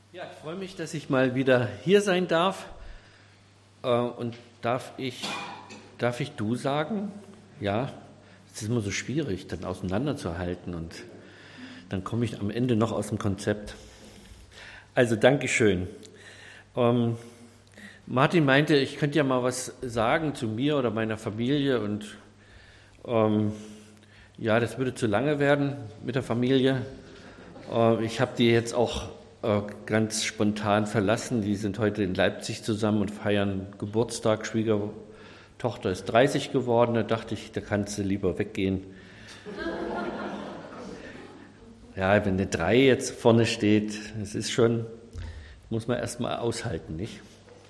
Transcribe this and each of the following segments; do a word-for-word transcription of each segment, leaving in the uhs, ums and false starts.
Ja, ich freue mich, dass ich mal wieder hier sein darf. Äh, und darf ich, darf ich du sagen? Ja, es ist immer so schwierig, dann auseinanderzuhalten und dann komme ich am Ende noch aus dem Konzept. Also, Dankeschön. Ähm, Martin meinte, ich könnte ja mal was sagen zu mir oder meiner Familie und ähm, ja, das würde zu lange werden mit der Familie. Äh, ich habe die jetzt auch äh, ganz spontan verlassen. Die sind heute in Leipzig zusammen und feiern Geburtstag. Schwiegertochter ist dreißig geworden. Da dachte ich, da kannst du lieber weggehen. Ja, wenn eine drei jetzt vorne steht, das ist schon, muss man erst mal aushalten, nicht?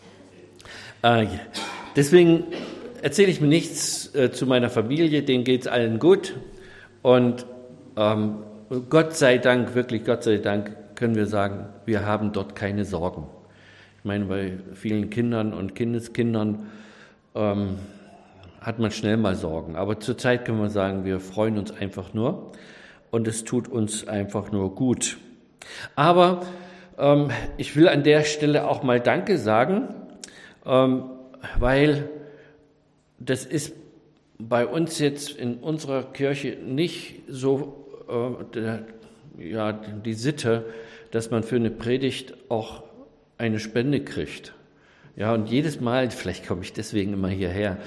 Äh, deswegen erzähle ich mir nichts äh, zu meiner Familie, denen geht es allen gut. Und ähm, Gott sei Dank, wirklich Gott sei Dank, können wir sagen, wir haben dort keine Sorgen. Ich meine, bei vielen Kindern und Kindeskindern ähm, hat man schnell mal Sorgen. Aber zurzeit können wir sagen, wir freuen uns einfach nur und es tut uns einfach nur gut. Aber ähm, ich will an der Stelle auch mal Danke sagen, ähm, weil das ist bei uns jetzt in unserer Kirche nicht so äh, der, ja, die Sitte, dass man für eine Predigt auch eine Spende kriegt. Ja, und jedes Mal, vielleicht komme ich deswegen immer hierher.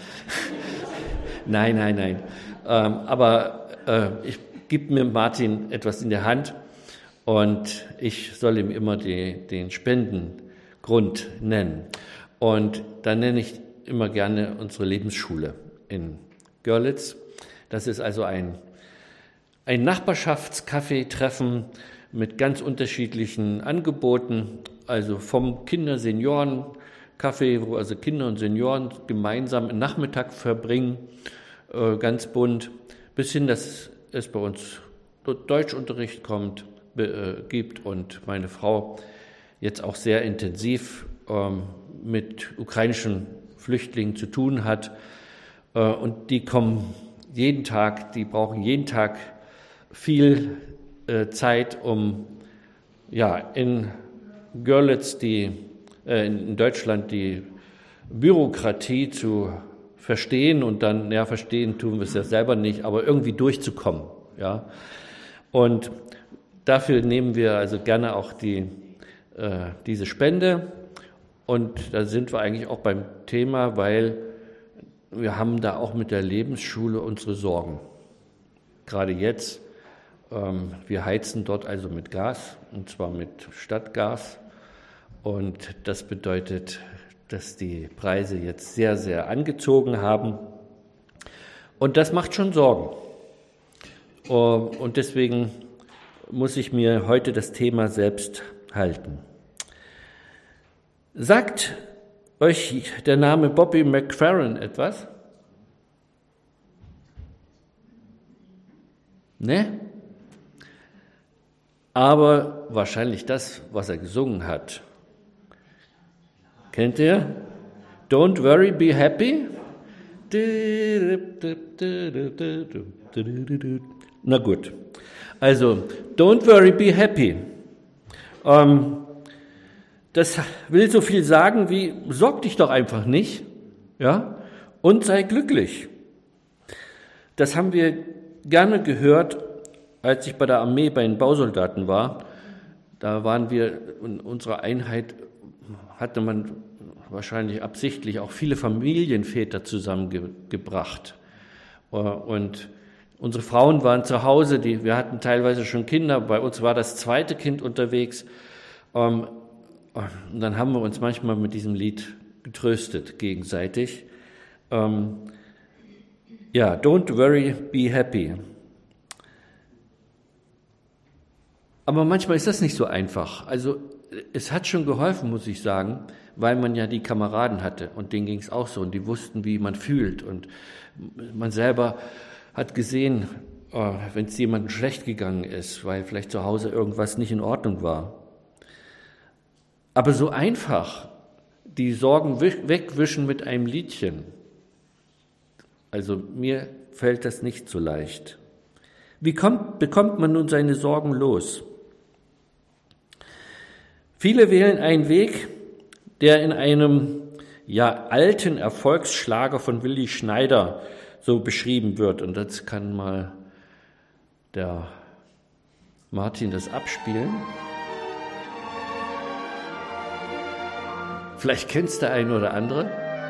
nein, nein, nein. Ähm, aber äh, ich gebe mir Martin etwas in der Hand und ich soll ihm immer die, den Spendengrund nennen. Und da nenne ich immer gerne unsere Lebensschule in Görlitz. Das ist also ein, ein Nachbarschaftscafé-Treffen mit ganz unterschiedlichen Angeboten, also vom Kinder-Senioren-Café, wo also Kinder und Senioren gemeinsam einen Nachmittag verbringen, äh, ganz bunt, bis hin, dass es bei uns Deutschunterricht kommt, äh, gibt und meine Frau jetzt auch sehr intensiv ähm, mit ukrainischen Flüchtlingen zu tun hat. Und die kommen jeden Tag, die brauchen jeden Tag viel äh, Zeit, um ja, in Görlitz, die, äh, in Deutschland, die Bürokratie zu verstehen und dann, ja, verstehen tun wir es ja selber nicht, aber irgendwie durchzukommen. Ja. Und dafür nehmen wir also gerne auch die, äh, diese Spende. Und da sind wir eigentlich auch beim Thema, weil wir haben da auch mit der Lebensschule unsere Sorgen. Gerade jetzt, ähm, wir heizen dort also mit Gas, und zwar mit Stadtgas. Und das bedeutet, dass die Preise jetzt sehr, sehr angezogen haben. Und das macht schon Sorgen. Und deswegen muss ich mir heute das Thema selbst halten. Sagt euch der Name Bobby McFerrin etwas? Ne? Aber wahrscheinlich das, was er gesungen hat. Kennt ihr? Don't worry, be happy. Na gut. Also, don't worry, be happy. Ähm, Das will so viel sagen wie, sorg dich doch einfach nicht, ja, und sei glücklich. Das haben wir gerne gehört, als ich bei der Armee bei den Bausoldaten war. Da waren wir, in unserer Einheit hatte man wahrscheinlich absichtlich auch viele Familienväter zusammengebracht. Und unsere Frauen waren zu Hause, die, wir hatten teilweise schon Kinder, bei uns war das zweite Kind unterwegs. Und dann haben wir uns manchmal mit diesem Lied getröstet, gegenseitig. Ähm, ja, don't worry, be happy. Aber manchmal ist das nicht so einfach. Also es hat schon geholfen, muss ich sagen, weil man ja die Kameraden hatte und denen ging es auch so und die wussten, wie man fühlt. Und man selber hat gesehen, oh, wenn es jemandem schlecht gegangen ist, weil vielleicht zu Hause irgendwas nicht in Ordnung war. Aber so einfach die Sorgen wegwischen mit einem Liedchen, also mir fällt das nicht so leicht. Wie kommt, bekommt man nun seine Sorgen los? Viele wählen einen Weg, der in einem ja alten Erfolgsschlager von Willi Schneider so beschrieben wird. Und das kann mal der Martin das abspielen. Vielleicht kennst der eine oder andere.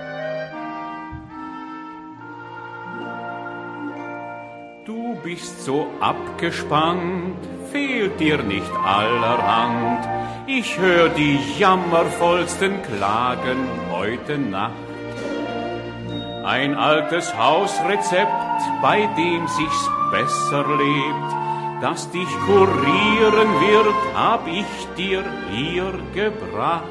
Du bist so abgespannt, fehlt dir nicht allerhand. Ich hör die jammervollsten Klagen heute Nacht. Ein altes Hausrezept, bei dem sich's besser lebt, das dich kurieren wird, hab ich dir hier gebracht.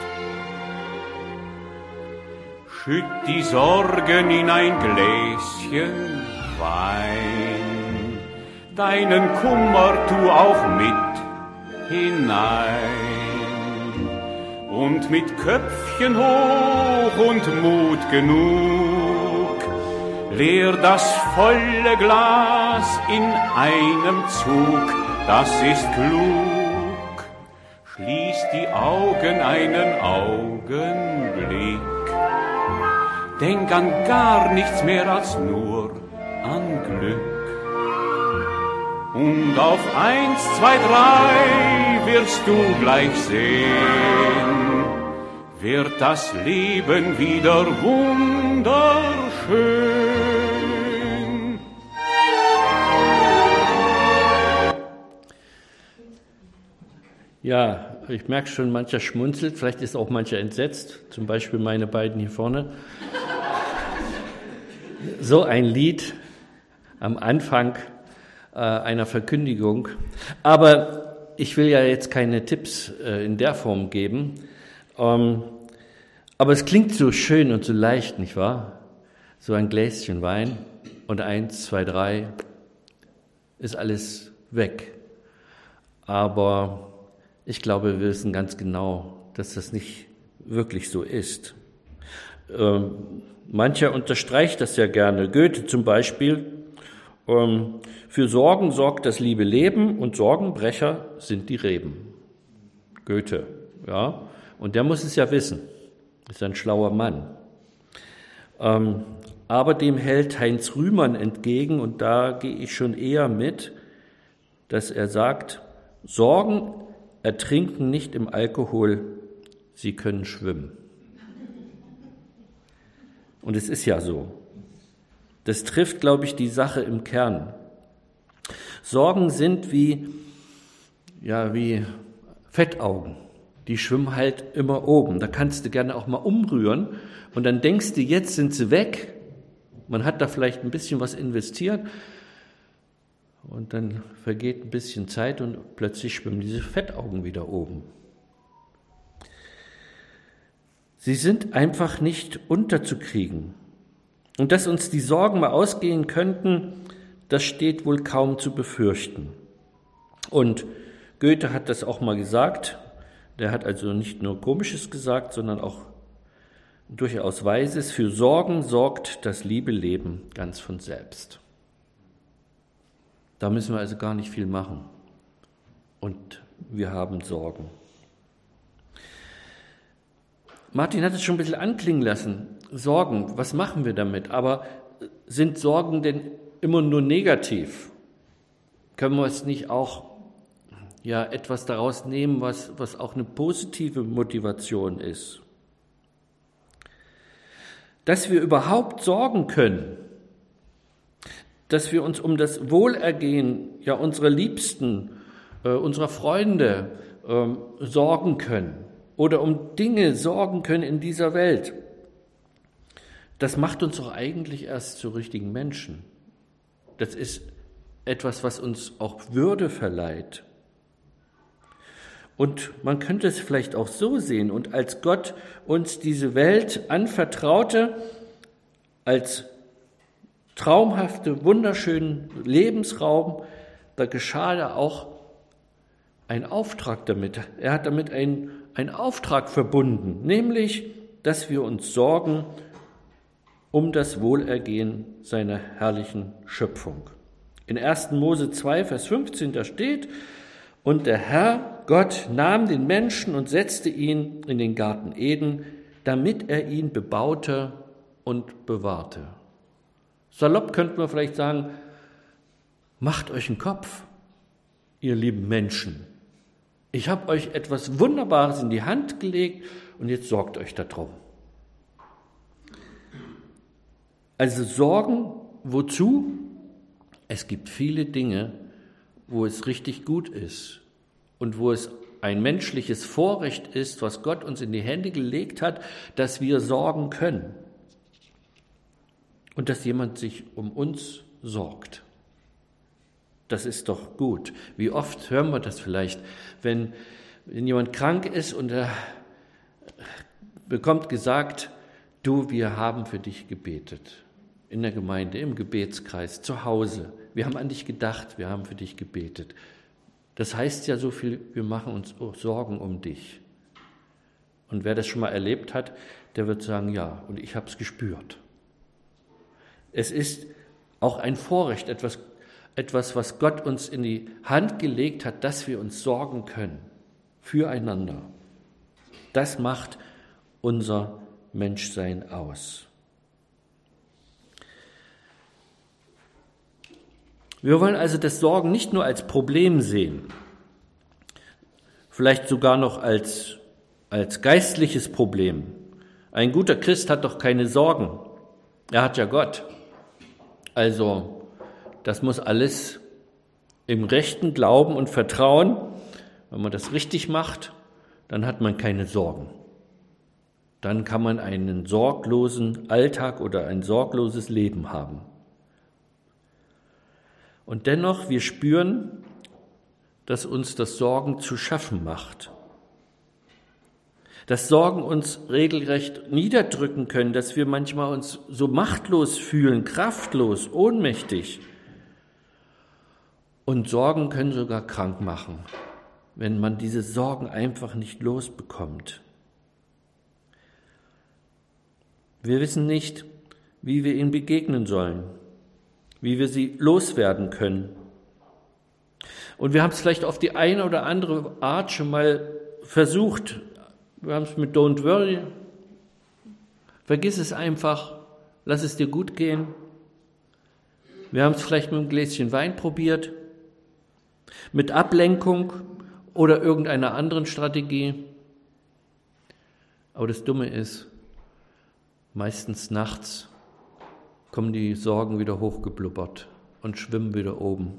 Schütt die Sorgen in ein Gläschen Wein, deinen Kummer tu auch mit hinein. Und mit Köpfchen hoch und Mut genug, leer das volle Glas in einem Zug, das ist klug. Schließ die Augen einen Augenblick, denk an gar nichts mehr als nur an Glück. Und auf eins, zwei, drei wirst du gleich sehen, wird das Leben wieder wunderschön. Ja, ich merke schon, mancher schmunzelt, vielleicht ist auch mancher entsetzt, zum Beispiel meine beiden hier vorne. So ein Lied am Anfang äh, einer Verkündigung. Aber ich will ja jetzt keine Tipps äh, in der Form geben. Ähm, aber es klingt so schön und so leicht, nicht wahr? So ein Gläschen Wein und eins, zwei, drei ist alles weg. Aber ich glaube, wir wissen ganz genau, dass das nicht wirklich so ist. Ähm, mancher unterstreicht das ja gerne. Goethe zum Beispiel. Ähm, für Sorgen sorgt das liebe Leben und Sorgenbrecher sind die Reben. Goethe, ja. Und der muss es ja wissen. Ist ein schlauer Mann. Ähm, aber dem hält Heinz Rühmann entgegen, und da gehe ich schon eher mit, dass er sagt, Sorgen ertrinken nicht im Alkohol, sie können schwimmen. Und es ist ja so. Das trifft, glaube ich, die Sache im Kern. Sorgen sind wie, ja, wie Fettaugen. Die schwimmen halt immer oben. Da kannst du gerne auch mal umrühren und dann denkst du, jetzt sind sie weg. Man hat da vielleicht ein bisschen was investiert und dann vergeht ein bisschen Zeit und plötzlich schwimmen diese Fettaugen wieder oben. Sie sind einfach nicht unterzukriegen. Und dass uns die Sorgen mal ausgehen könnten, das steht wohl kaum zu befürchten. Und Goethe hat das auch mal gesagt. Der hat also nicht nur Komisches gesagt, sondern auch durchaus Weises. Für Sorgen sorgt das liebe Leben ganz von selbst. Da müssen wir also gar nicht viel machen. Und wir haben Sorgen. Martin hat es schon ein bisschen anklingen lassen. Sorgen, was machen wir damit? Aber sind Sorgen denn immer nur negativ? Können wir es nicht auch ja, etwas daraus nehmen, was, was auch eine positive Motivation ist? Dass wir überhaupt sorgen können, dass wir uns um das Wohlergehen ja, unserer Liebsten, äh, unserer Freunde äh, sorgen können oder um Dinge sorgen können in dieser Welt, das macht uns doch eigentlich erst zu richtigen Menschen. Das ist etwas, was uns auch Würde verleiht. Und man könnte es vielleicht auch so sehen, und als Gott uns diese Welt anvertraute, als traumhafte, wunderschönen Lebensraum, da geschah ja auch ein Auftrag damit. Er hat damit einen, einen Auftrag verbunden, nämlich, dass wir uns sorgen um das Wohlergehen seiner herrlichen Schöpfung. In ersten Mose zwei, Vers fünfzehn, da steht, Und der Herr Gott nahm den Menschen und setzte ihn in den Garten Eden, damit er ihn bebaute und bewahrte. Salopp könnte man vielleicht sagen, macht euch einen Kopf, ihr lieben Menschen. Ich habe euch etwas Wunderbares in die Hand gelegt und jetzt sorgt euch darum. Also Sorgen, wozu? Es gibt viele Dinge, wo es richtig gut ist und wo es ein menschliches Vorrecht ist, was Gott uns in die Hände gelegt hat, dass wir sorgen können und dass jemand sich um uns sorgt. Das ist doch gut. Wie oft hören wir das vielleicht, wenn, wenn jemand krank ist und er bekommt gesagt, du, wir haben für dich gebetet. In der Gemeinde, im Gebetskreis, zu Hause. Wir haben an dich gedacht, wir haben für dich gebetet. Das heißt ja so viel, wir machen uns Sorgen um dich. Und wer das schon mal erlebt hat, der wird sagen, ja, und ich habe es gespürt. Es ist auch ein Vorrecht, etwas, etwas, was Gott uns in die Hand gelegt hat, dass wir uns sorgen können, füreinander. Das macht unser Menschsein aus. Wir wollen also das Sorgen nicht nur als Problem sehen, vielleicht sogar noch als, als geistliches Problem. Ein guter Christ hat doch keine Sorgen. Er hat ja Gott. Also, das muss alles im rechten Glauben und Vertrauen. Wenn man das richtig macht, dann hat man keine Sorgen. Dann kann man einen sorglosen Alltag oder ein sorgloses Leben haben. Und dennoch, wir spüren, dass uns das Sorgen zu schaffen macht. Dass Sorgen uns regelrecht niederdrücken können, dass wir manchmal uns so machtlos fühlen, kraftlos, ohnmächtig. Und Sorgen können sogar krank machen, wenn man diese Sorgen einfach nicht losbekommt. Wir wissen nicht, wie wir ihnen begegnen sollen, wie wir sie loswerden können. Und wir haben es vielleicht auf die eine oder andere Art schon mal versucht. Wir haben es mit Don't Worry. Vergiss es einfach, lass es dir gut gehen. Wir haben es vielleicht mit einem Gläschen Wein probiert, mit Ablenkung oder irgendeiner anderen Strategie. Aber das Dumme ist, meistens nachts kommen die Sorgen wieder hochgeblubbert und schwimmen wieder oben.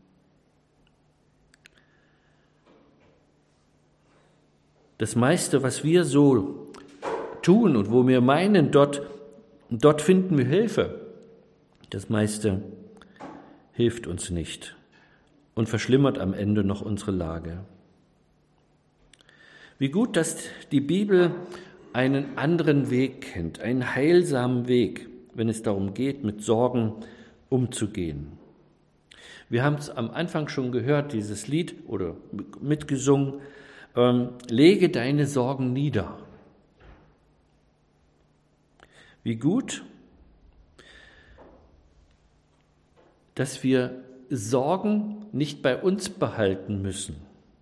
Das meiste, was wir so tun und wo wir meinen, dort, dort finden wir Hilfe, das meiste hilft uns nicht und verschlimmert am Ende noch unsere Lage. Wie gut, dass die Bibel einen anderen Weg kennt, einen heilsamen Weg, wenn es darum geht, mit Sorgen umzugehen. Wir haben es am Anfang schon gehört, dieses Lied oder mitgesungen, ähm, lege deine Sorgen nieder. Wie gut, dass wir Sorgen nicht bei uns behalten müssen.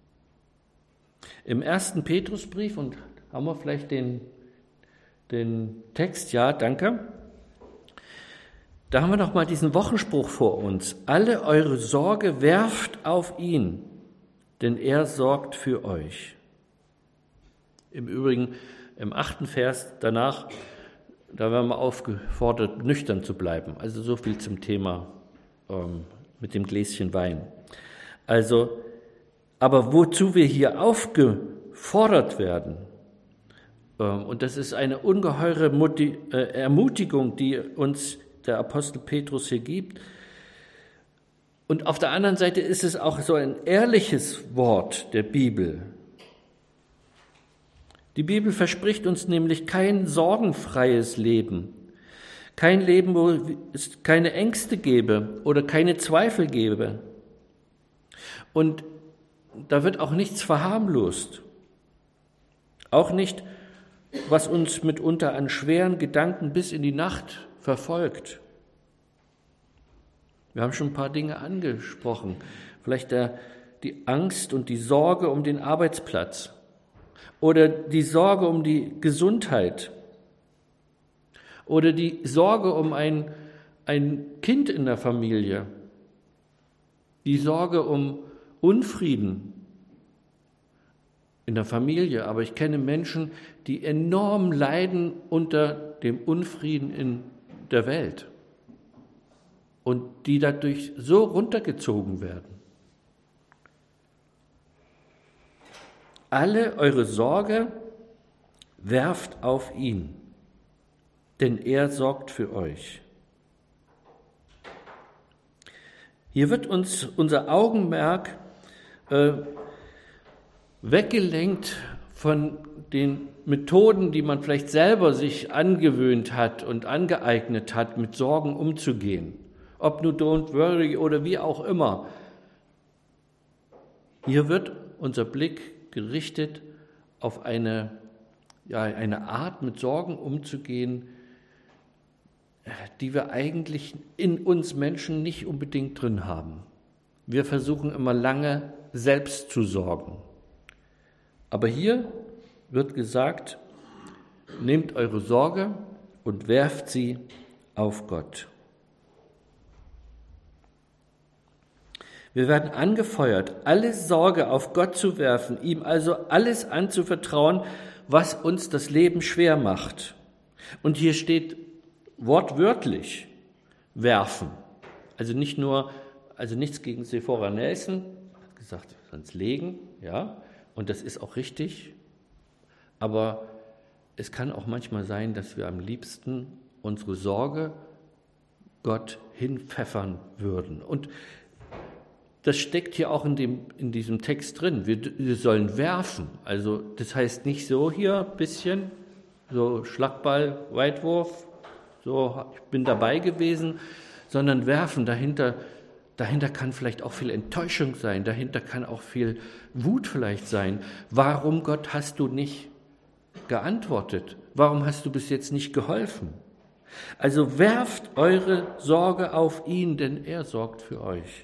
Im ersten Petrusbrief, und haben wir vielleicht den, den Text, ja, danke, da haben wir noch mal diesen Wochenspruch vor uns. Alle eure Sorge werft auf ihn, denn er sorgt für euch. Im Übrigen, im achten Vers danach, da werden wir aufgefordert, nüchtern zu bleiben. Also so viel zum Thema ähm, mit dem Gläschen Wein. Also, aber wozu wir hier aufgefordert werden, ähm, und das ist eine ungeheure Muti- äh, Ermutigung, die uns der Apostel Petrus hier gibt. Und auf der anderen Seite ist es auch so ein ehrliches Wort der Bibel. Die Bibel verspricht uns nämlich kein sorgenfreies Leben, kein Leben, wo es keine Ängste gäbe oder keine Zweifel gäbe. Und da wird auch nichts verharmlost, auch nicht, was uns mitunter an schweren Gedanken bis in die Nacht verfolgt. Wir haben schon ein paar Dinge angesprochen. Vielleicht der, die Angst und die Sorge um den Arbeitsplatz oder die Sorge um die Gesundheit oder die Sorge um ein, ein Kind in der Familie, die Sorge um Unfrieden in der Familie. Aber ich kenne Menschen, die enorm leiden unter dem Unfrieden in der Welt und die dadurch so runtergezogen werden. Alle eure Sorge werft auf ihn, denn er sorgt für euch. Hier wird uns unser Augenmerk äh, weggelenkt von den Methoden, die man vielleicht selber sich angewöhnt hat und angeeignet hat, mit Sorgen umzugehen. Ob nur Don't Worry oder wie auch immer. Hier wird unser Blick gerichtet auf eine, ja, eine Art, mit Sorgen umzugehen, die wir eigentlich in uns Menschen nicht unbedingt drin haben. Wir versuchen immer lange selbst zu sorgen. Aber hier wird gesagt, nehmt eure Sorge und werft sie auf Gott. Wir werden angefeuert, alle Sorge auf Gott zu werfen, ihm also alles anzuvertrauen, was uns das Leben schwer macht. Und hier steht wortwörtlich werfen. Also nicht nur, also nichts gegen Sephora Nelson, hat gesagt, sonst legen, ja, und das ist auch richtig. Aber es kann auch manchmal sein, dass wir am liebsten unsere Sorge Gott hinpfeffern würden. Und das steckt hier auch in, dem, in diesem Text drin. Wir, wir sollen werfen. Also das heißt nicht so hier ein bisschen, so Schlagball, Weitwurf, so ich bin dabei gewesen, sondern werfen. Dahinter, dahinter kann vielleicht auch viel Enttäuschung sein, dahinter kann auch viel Wut vielleicht sein. Warum, Gott, hast du nicht geantwortet? Warum hast du bis jetzt nicht geholfen? Also werft eure Sorge auf ihn, denn er sorgt für euch.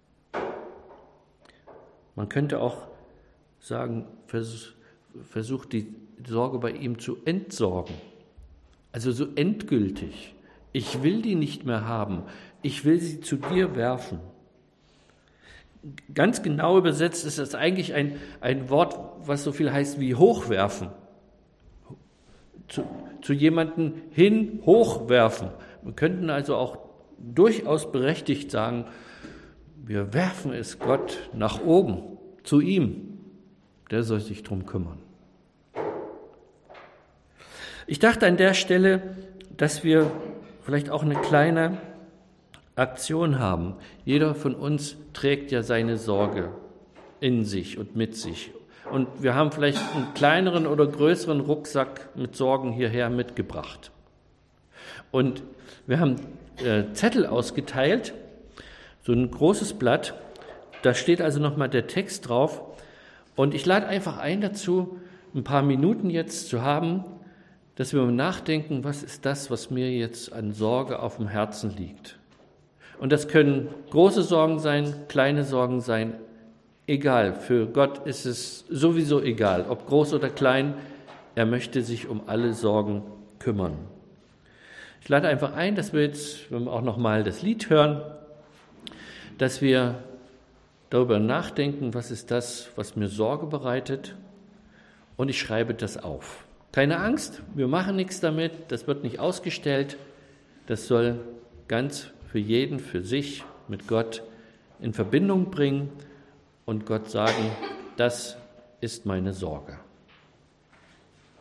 Man könnte auch sagen, versucht die Sorge bei ihm zu entsorgen. Also so endgültig. Ich will die nicht mehr haben. Ich will sie zu dir werfen. Ganz genau übersetzt ist das eigentlich ein, ein Wort, was so viel heißt wie hochwerfen. Zu, zu jemandem hin hochwerfen. Wir könnten also auch durchaus berechtigt sagen, wir werfen es Gott nach oben, zu ihm. Der soll sich drum kümmern. Ich dachte an der Stelle, dass wir vielleicht auch eine kleine Aktion haben. Jeder von uns trägt ja seine Sorge in sich und mit sich. Und wir haben vielleicht einen kleineren oder größeren Rucksack mit Sorgen hierher mitgebracht. Und wir haben äh, Zettel ausgeteilt, so ein großes Blatt, da steht also nochmal der Text drauf. Und ich lade einfach ein dazu, ein paar Minuten jetzt zu haben, dass wir mal nachdenken, was ist das, was mir jetzt an Sorge auf dem Herzen liegt. Und das können große Sorgen sein, kleine Sorgen sein, egal. Für Gott ist es sowieso egal, ob groß oder klein, er möchte sich um alle Sorgen kümmern. Ich lade einfach ein, dass wir jetzt, wenn wir auch nochmal das Lied hören, dass wir darüber nachdenken, was ist das, was mir Sorge bereitet, und ich schreibe das auf. Keine Angst, wir machen nichts damit, das wird nicht ausgestellt, das soll ganz für jeden, für sich mit Gott in Verbindung bringen und Gott sagen, das ist meine Sorge.